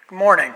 Good morning.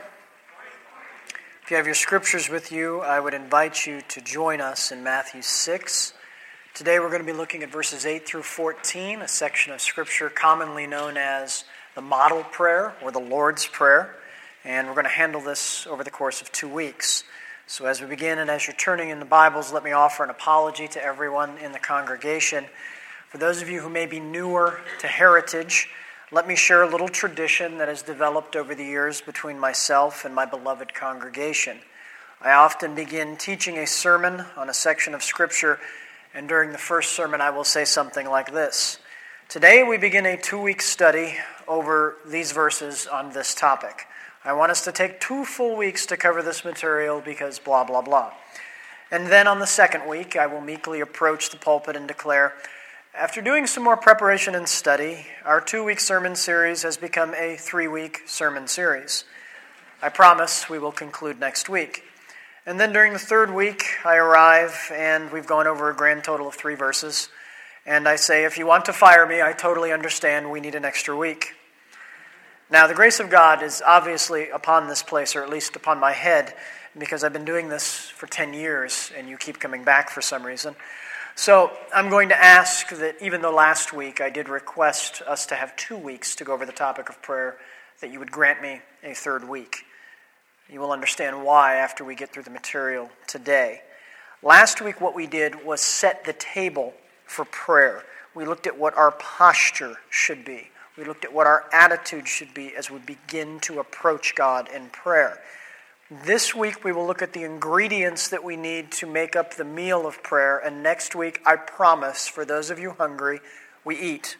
If you have your scriptures with you, I would invite you to join us in Matthew 6. Today we're going to be looking at verses 8 through 14, a section of scripture commonly known as the Model Prayer or the Lord's Prayer. And we're going to handle this over the course of 2 weeks. So as we begin and as you're turning in the Bibles, let me offer an apology to everyone in the congregation. For those of you who may be newer to Heritage, let me share a little tradition that has developed over the years between myself and my beloved congregation. I often begin teaching a sermon on a section of Scripture, and during the first sermon I will say something like this. Today we begin a 2-week study over these verses on this topic. I want us to take 2 full weeks to cover this material because blah, blah, blah. And then on the second week I will meekly approach the pulpit and declare, after doing some more preparation and study, our 2-week sermon series has become a 3-week sermon series. I promise we will conclude next week. And then during the 3rd week, I arrive and we've gone over a grand total of 3 verses. And I say, if you want to fire me, I totally understand we need an extra week. Now, the grace of God is obviously upon this place, or at least upon my head, because I've been doing this for 10 years and you keep coming back for some reason. So I'm going to ask that even though last week I did request us to have 2 weeks to go over the topic of prayer, that you would grant me a 3rd week. You will understand why after we get through the material today. Last week what we did was set the table for prayer. We looked at what our posture should be. We looked at what our attitude should be as we begin to approach God in prayer. This week we will look at the ingredients that we need to make up the meal of prayer, and next week, I promise, for those of you hungry, we eat.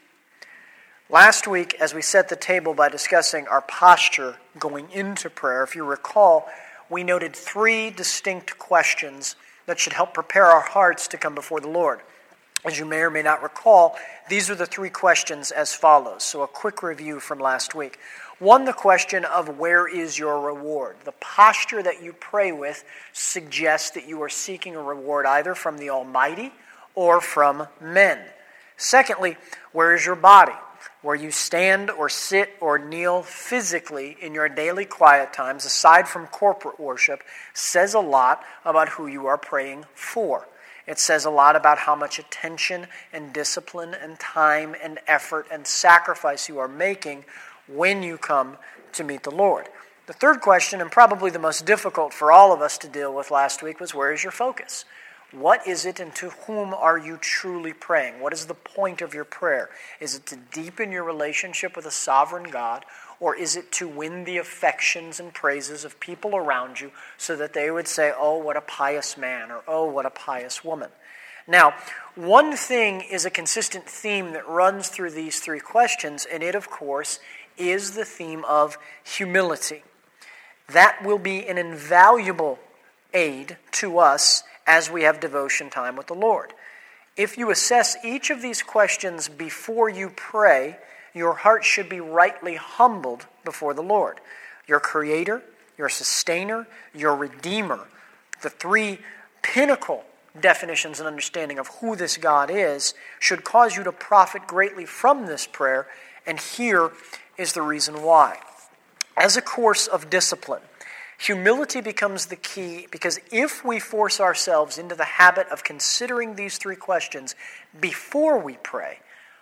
Last week, as we set the table by discussing our posture going into prayer, if you recall, we noted 3 distinct questions that should help prepare our hearts to come before the Lord. As you may or may not recall, these are the 3 questions as follows. So a quick review from last week. 1, the question of where is your reward? The posture that you pray with suggests that you are seeking a reward either from the Almighty or from men. Secondly, where is your body? Where you stand or sit or kneel physically in your daily quiet times, aside from corporate worship, says a lot about who you are praying for. It says a lot about how much attention and discipline and time and effort and sacrifice you are making when you come to meet the Lord. The 3rd question, and probably the most difficult for all of us to deal with last week, was where is your focus? What is it and to whom are you truly praying? What is the point of your prayer? Is it to deepen your relationship with a sovereign God, or is it to win the affections and praises of people around you so that they would say, oh, what a pious man, or oh, what a pious woman? Now, one thing is a consistent theme that runs through these 3 questions, and it, of course, is the theme of humility. That will be an invaluable aid to us as we have devotion time with the Lord. If you assess each of these questions before you pray, your heart should be rightly humbled before the Lord. Your Creator, your Sustainer, your Redeemer, the 3 pinnacle definitions and understanding of who this God is, should cause you to profit greatly from this prayer, and here is the reason why. As a course of discipline, humility becomes the key, because if we force ourselves into the habit of considering these 3 questions before we pray,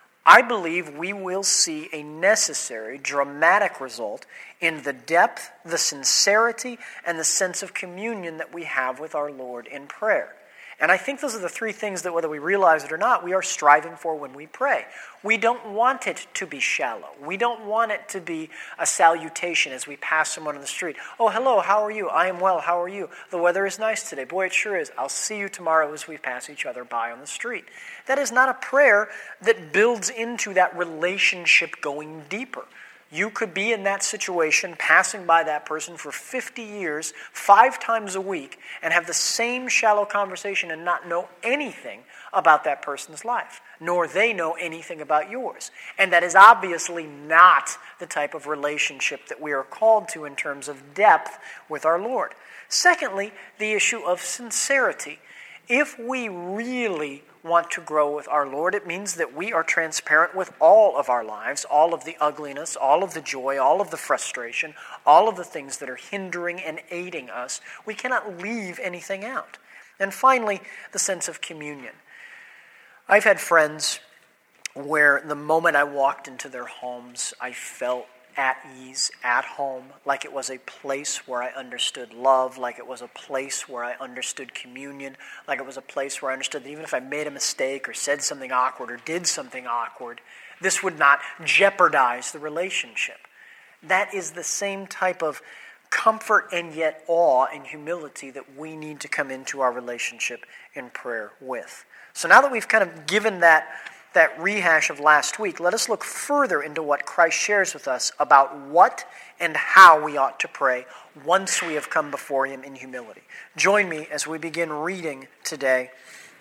I believe we will see a necessary, dramatic result in the depth, the sincerity, and the sense of communion that we have with our Lord in prayer. And I think those are the 3 things that, whether we realize it or not, we are striving for when we pray. We don't want it to be shallow. We don't want it to be a salutation as we pass someone on the street. Oh, hello, how are you? I am well, how are you? The weather is nice today. Boy, it sure is. I'll see you tomorrow as we pass each other by on the street. That is not a prayer that builds into that relationship going deeper. You could be in that situation, passing by that person for 50 years, 5 times a week, and have the same shallow conversation and not know anything about that person's life, nor they know anything about yours. And that is obviously not the type of relationship that we are called to in terms of depth with our Lord. Secondly, the issue of sincerity. If we really want to grow with our Lord, it means that we are transparent with all of our lives, all of the ugliness, all of the joy, all of the frustration, all of the things that are hindering and aiding us. We cannot leave anything out. And finally, the sense of communion. I've had friends where the moment I walked into their homes, I felt at ease, at home, like it was a place where I understood love, like it was a place where I understood communion, like it was a place where I understood that even if I made a mistake or said something awkward or did something awkward, this would not jeopardize the relationship. That is the same type of comfort and yet awe and humility that we need to come into our relationship in prayer with. So now that we've kind of given that rehash of last week, let us look further into what Christ shares with us about what and how we ought to pray once we have come before him in humility. Join me as we begin reading today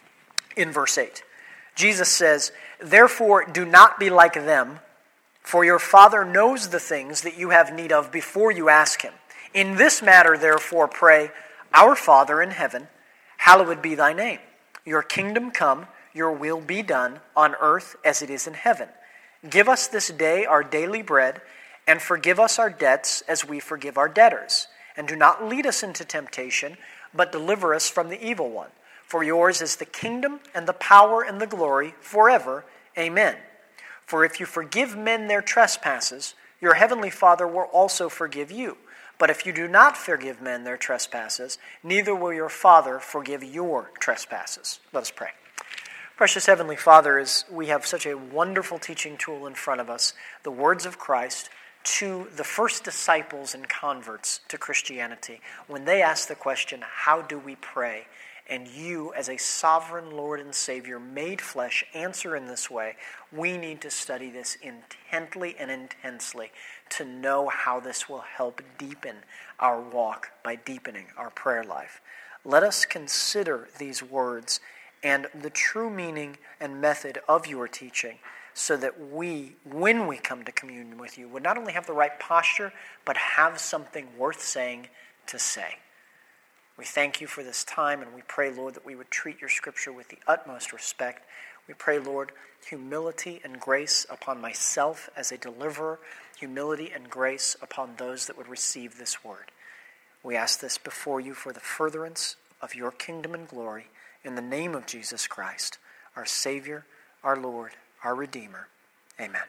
in verse 8. Jesus says, "Therefore do not be like them, for your Father knows the things that you have need of before you ask him. In this matter, therefore, pray, Our Father in heaven, hallowed be thy name. Your kingdom come, your will be done on earth as it is in heaven. Give us this day our daily bread, and forgive us our debts as we forgive our debtors. And do not lead us into temptation, but deliver us from the evil one. For yours is the kingdom and the power and the glory forever. Amen. For if you forgive men their trespasses, your heavenly Father will also forgive you. But if you do not forgive men their trespasses, neither will your Father forgive your trespasses." Let us pray. Precious Heavenly Father, as we have such a wonderful teaching tool in front of us, the words of Christ to the first disciples and converts to Christianity, when they asked the question, how do we pray? And you, as a sovereign Lord and Savior, made flesh, answer in this way. We need to study this intently and intensely to know how this will help deepen our walk by deepening our prayer life. Let us consider these words and the true meaning and method of your teaching so that we, when we come to communion with you, would not only have the right posture, but have something worth saying to say. We thank you for this time, and we pray, Lord, that we would treat your scripture with the utmost respect. We pray, Lord, humility and grace upon myself as a deliverer, humility and grace upon those that would receive this word. We ask this before you for the furtherance of your kingdom and glory, in the name of Jesus Christ, our Savior, our Lord, our Redeemer. Amen.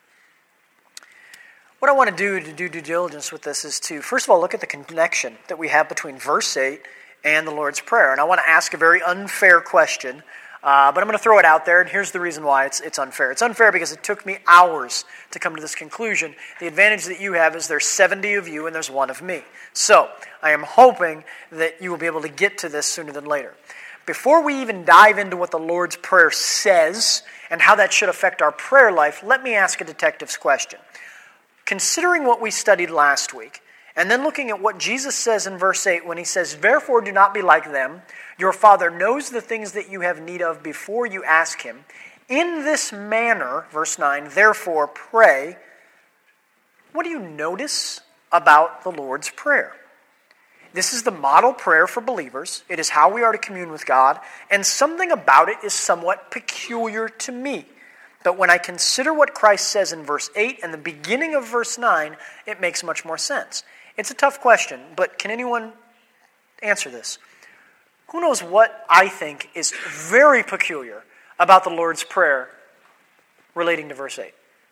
What I want to do due diligence with this is to, first of all, look at the connection that we have between verse 8 and the Lord's Prayer. And I want to ask a very unfair question, but I'm going to throw it out there, and here's the reason why it's unfair. It's unfair because it took me hours to come to this conclusion. The advantage that you have is there's 70 of you and there's one of me. So I am hoping that you will be able to get to this sooner than later. Before we even dive into what the Lord's Prayer says and how that should affect our prayer life, let me ask a detective's question. Considering what we studied last week, and then looking at what Jesus says in verse 8 when he says, "Therefore do not be like them. Your Father knows the things that you have need of before you ask him. In this manner," verse 9, "therefore pray." What do you notice about the Lord's Prayer? This is the model prayer for believers. It is how we are to commune with God, and something about it is somewhat peculiar to me. But when I consider what Christ says in verse 8 and the beginning of verse 9, it makes much more sense. It's a tough question, but can anyone answer this? Who knows what I think is very peculiar about the Lord's Prayer relating to verse 8?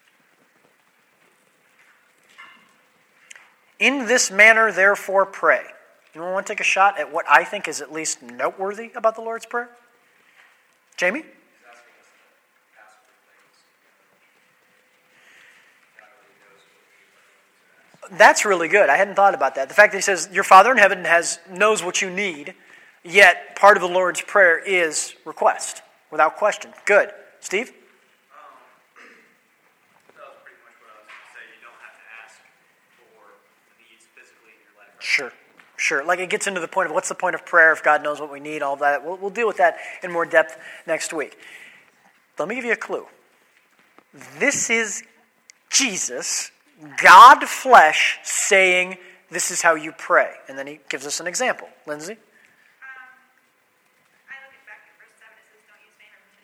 In this manner, therefore, pray. Anyone want to take a shot at what I think is at least noteworthy about the Lord's Prayer? Jamie? That's really good. I hadn't thought about that. The fact that he says, your Father in heaven knows what you need, yet part of the Lord's Prayer is request, without question. Good. Steve? That was pretty much what I was going to say. You don't have to ask for the needs physically in your life. Right? Sure. Like it gets into the point of what's the point of prayer if God knows what we need, all that. We'll deal with that in more depth next week. Let me give you a clue. This is Jesus, God flesh, saying, this is how you pray. And then he gives us an example. Lindsay? I look at back at verse 7, it says, don't use vain repetitions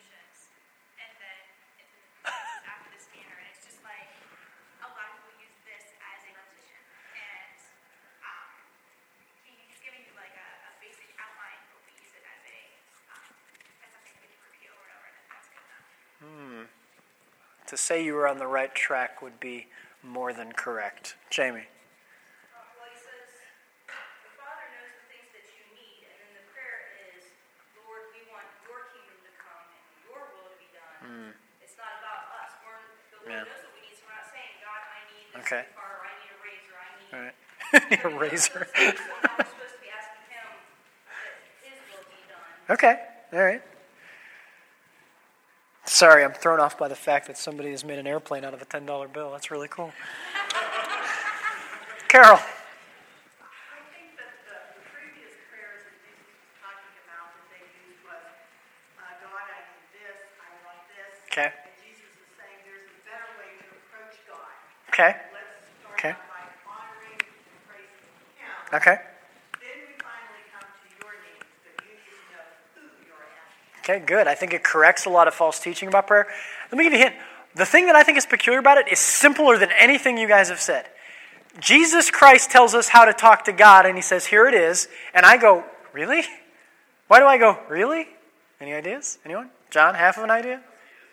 To say you were on the right track would be more than correct. Jamie. Well, he says, the Father knows the things that you need, and then the prayer is, Lord, we want your kingdom to come and your will to be done. It's not about us. The Lord knows what we need, so we're not saying, God, I need this car, or I need a razor, I need... All right. Need a razor. We're supposed to be asking him that his will be done. Okay, all right. Sorry, I'm thrown off by the fact that somebody has made an airplane out of a $10 bill. That's really cool. Carol. I think that the previous prayers that Jesus was talking about that they used was, God, I need this, I want this. Okay. And Jesus is saying there's a better way to approach God. Okay. Let's start out by honoring and praising Him. Okay. Then we finally come to your needs, but you need to know who you're asking. Okay, good. I think it corrects a lot of false teaching about prayer. Let me give you a hint. The thing that I think is peculiar about it is simpler than anything you guys have said. Jesus Christ tells us how to talk to God, and he says, here it is. And I go, really? Why do I go, really? Any ideas? Anyone? John, half of an idea?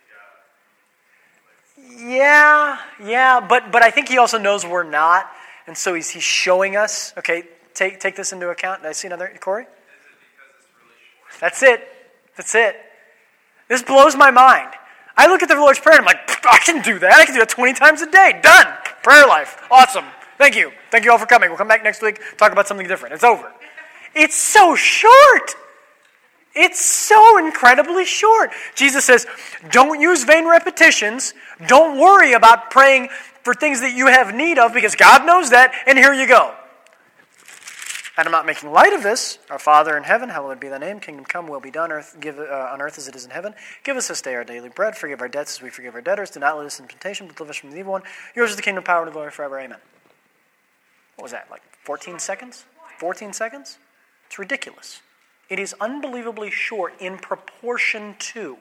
Yeah, but I think he also knows we're not, and so he's showing us. Okay, take this into account. Did I see another, Corey? Is it because it's That's really short? it. That's it. This blows my mind. I look at the Lord's Prayer and I'm like, I can do that. I can do that 20 times a day. Done. Prayer life. Awesome. Thank you. Thank you all for coming. We'll come back next week, talk about something different. It's over. It's so short. It's so incredibly short. Jesus says, don't use vain repetitions. Don't worry about praying for things that you have need of because God knows that, and here you go. And I'm not making light of this. Our Father in heaven, hallowed be thy name. Kingdom come, will be done on earth as it is in heaven. Give us this day our daily bread. Forgive our debts as we forgive our debtors. Do not lead us into temptation, but deliver us from the evil one. Yours is the kingdom, power, and the glory forever. Amen. What was that, like 14 seconds? 14 seconds? It's ridiculous. It is unbelievably short in proportion to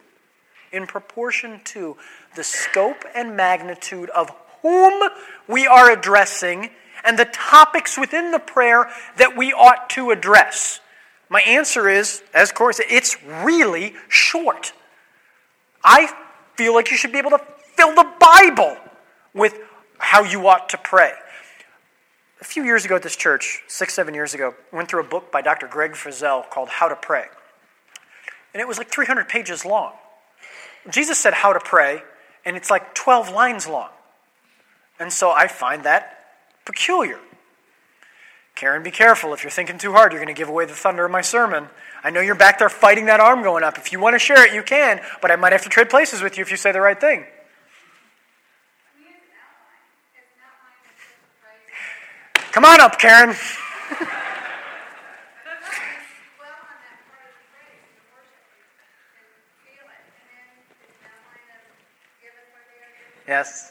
the scope and magnitude of whom we are addressing and the topics within the prayer that we ought to address. My answer is, as Corey said, it's really short. I feel like you should be able to fill the Bible with how you ought to pray. A few years ago at this church, 6-7 years ago, I went through a book by Dr. Greg Frizzell called How to Pray. And it was like 300 pages long. Jesus said how to pray, and it's like 12 lines long. And so I find that peculiar. Karen, be careful. If you're thinking too hard, you're going to give away the thunder of my sermon. I know you're back there fighting that arm going up. If you want to share it, you can, but I might have to trade places with you if you say the right thing. Come on up, Karen. Yes.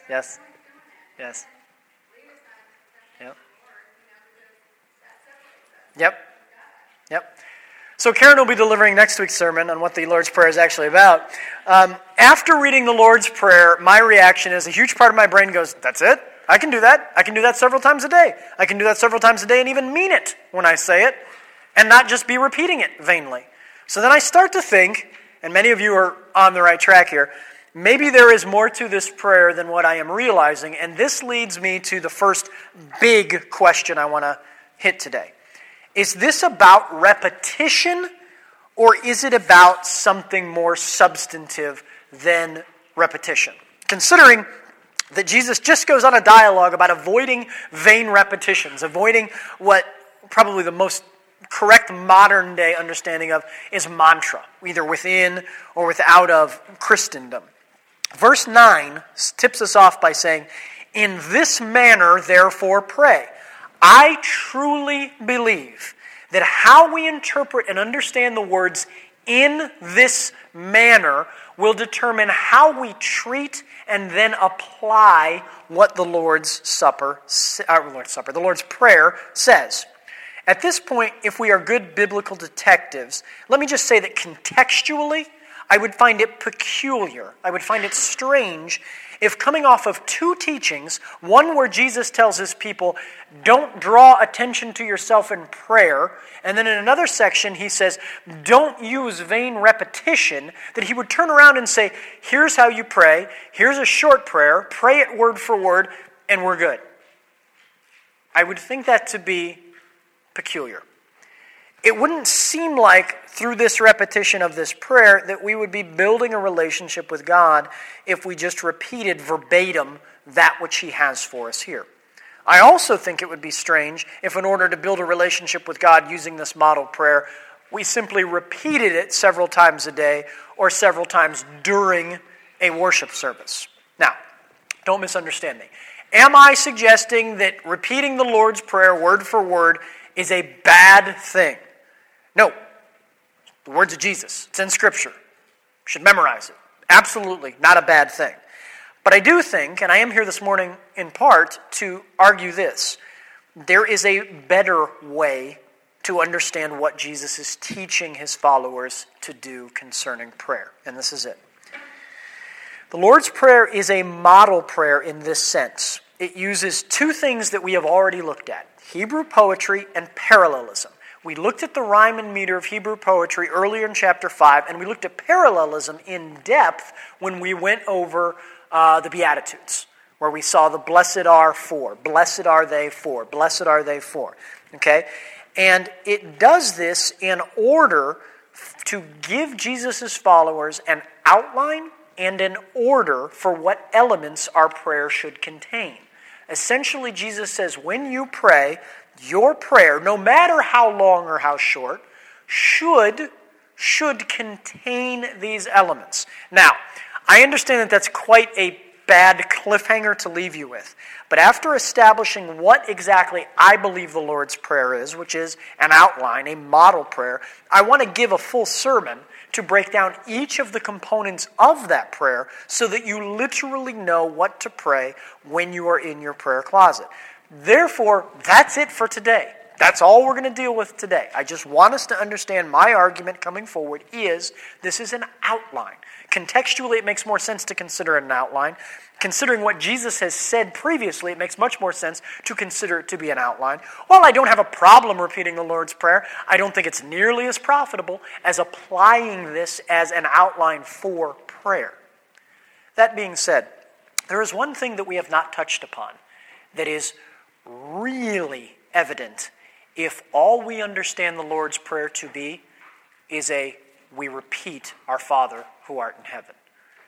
Yep. So Karen will be delivering next week's sermon on what the Lord's Prayer is actually about. After reading the Lord's Prayer, my reaction is a huge part of my brain goes, that's it? I can do that. I can do that several times a day. I can do that several times a day and even mean it when I say it and not just be repeating it vainly. So then I start to think, and many of you are on the right track here, maybe there is more to this prayer than what I am realizing, and this leads me to the first big question I want to hit today. Is this about repetition, or is it about something more substantive than repetition? Considering that Jesus just goes on a dialogue about avoiding vain repetitions, avoiding what probably the most correct modern day understanding of is mantra, either within or without of Christendom. Verse 9 tips us off by saying, in this manner, therefore, pray. I truly believe that how we interpret and understand the words in this manner will determine how we treat and then apply what the Lord's Prayer says. At this point, if we are good biblical detectives, let me just say that contextually, I would find it peculiar. I would find it strange if coming off of two teachings, one where Jesus tells his people, don't draw attention to yourself in prayer, and then in another section he says, don't use vain repetition, that he would turn around and say, here's how you pray, here's a short prayer, pray it word for word, and we're good. I would think that to be peculiar. It wouldn't seem like through this repetition of this prayer that we would be building a relationship with God if we just repeated verbatim that which he has for us here. I also think it would be strange if in order to build a relationship with God using this model prayer, we simply repeated it several times a day or several times during a worship service. Now, don't misunderstand me. Am I suggesting that repeating the Lord's Prayer word for word is a bad thing? No. The words of Jesus. It's in Scripture. You should memorize it. Absolutely not a bad thing. But I do think, and I am here this morning in part to argue this, there is a better way to understand what Jesus is teaching his followers to do concerning prayer. And this is it. The Lord's Prayer is a model prayer in this sense. It uses two things that we have already looked at, Hebrew poetry and parallelism. We looked at the rhyme and meter of Hebrew poetry earlier in chapter 5, and we looked at parallelism in depth when we went over the Beatitudes, where we saw the blessed are for, blessed are they for, blessed are they for. Okay? And it does this in order to give Jesus' followers an outline and an order for what elements our prayer should contain. Essentially, Jesus says, when you pray, your prayer, no matter how long or how short, should contain these elements. Now, I understand that that's quite a bad cliffhanger to leave you with. But after establishing what exactly I believe the Lord's Prayer is, which is an outline, a model prayer, I want to give a full sermon to break down each of the components of that prayer so that you literally know what to pray when you are in your prayer closet. Therefore, that's it for today. That's all we're going to deal with today. I just want us to understand my argument coming forward is this is an outline. Contextually, it makes more sense to consider it an outline. Considering what Jesus has said previously, it makes much more sense to consider it to be an outline. While I don't have a problem repeating the Lord's Prayer, I don't think it's nearly as profitable as applying this as an outline for prayer. That being said, there is one thing that we have not touched upon that is really evident if all we understand the Lord's Prayer to be is we repeat our Father who art in heaven.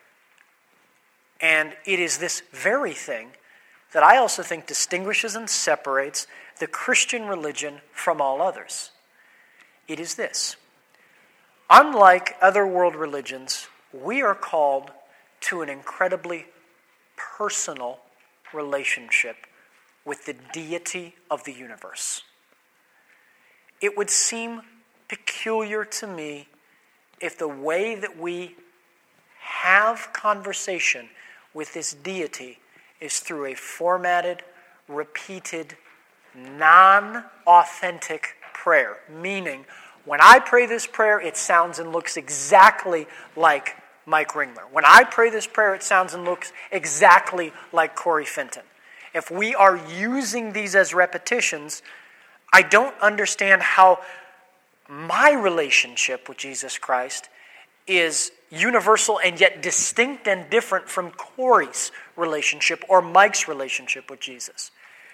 And it is this very thing that I also think distinguishes and separates the Christian religion from all others. It is this. Unlike other world religions, we are called to an incredibly personal relationship with the deity of the universe. It would seem peculiar to me if the way that we have conversation with this deity is through a formatted, repeated, non-authentic prayer. Meaning, when I pray this prayer, it sounds and looks exactly like Mike Ringler. When I pray this prayer, it sounds and looks exactly like Corey Fenton. If we are using these as repetitions, I don't understand how my relationship with Jesus Christ is universal and yet distinct and different from Corey's relationship or Mike's relationship with Jesus.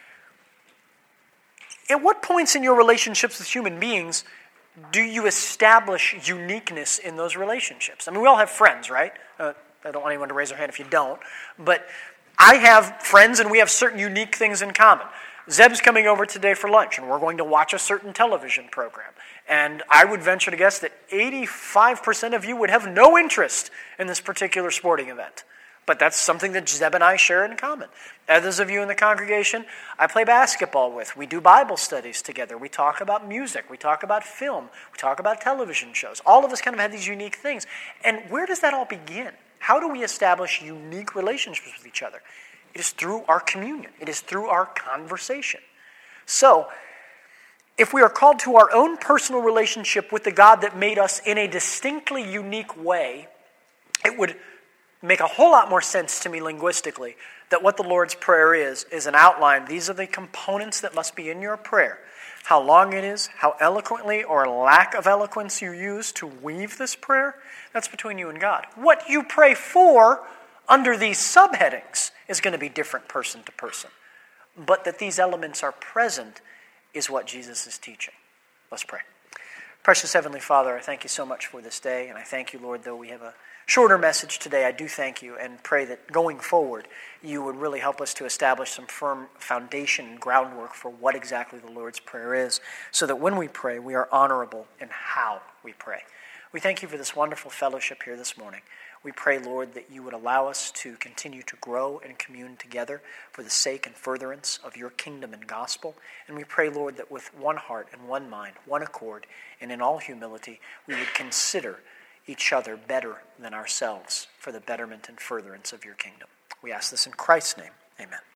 At what points in your relationships with human beings do you establish uniqueness in those relationships? I mean, we all have friends, right? I don't want anyone to raise their hand if you don't. But I have friends and we have certain unique things in common. Zeb's coming over today for lunch, and we're going to watch a certain television program. And I would venture to guess that 85% of you would have no interest in this particular sporting event. But that's something that Zeb and I share in common. Others of you in the congregation, I play basketball with. We do Bible studies together. We talk about music. We talk about film. We talk about television shows. All of us kind of have these unique things. And where does that all begin? How do we establish unique relationships with each other? It is through our communion. It is through our conversation. So, if we are called to our own personal relationship with the God that made us in a distinctly unique way, it would make a whole lot more sense to me linguistically that what the Lord's Prayer is an outline. These are the components that must be in your prayer. How long it is, how eloquently or lack of eloquence you use to weave this prayer, that's between you and God. What you pray for under these subheadings is going to be different person to person. But that these elements are present is what Jesus is teaching. Let's pray. Precious Heavenly Father, I thank you so much for this day, and I thank you, Lord, though we have a shorter message today, I do thank you and pray that going forward, you would really help us to establish some firm foundation and groundwork for what exactly the Lord's Prayer is, so that when we pray, we are honorable in how we pray. We thank you for this wonderful fellowship here this morning. We pray, Lord, that you would allow us to continue to grow and commune together for the sake and furtherance of your kingdom and gospel. And we pray, Lord, that with one heart and one mind, one accord, and in all humility, we would consider each other better than ourselves for the betterment and furtherance of your kingdom. We ask this in Christ's name. Amen.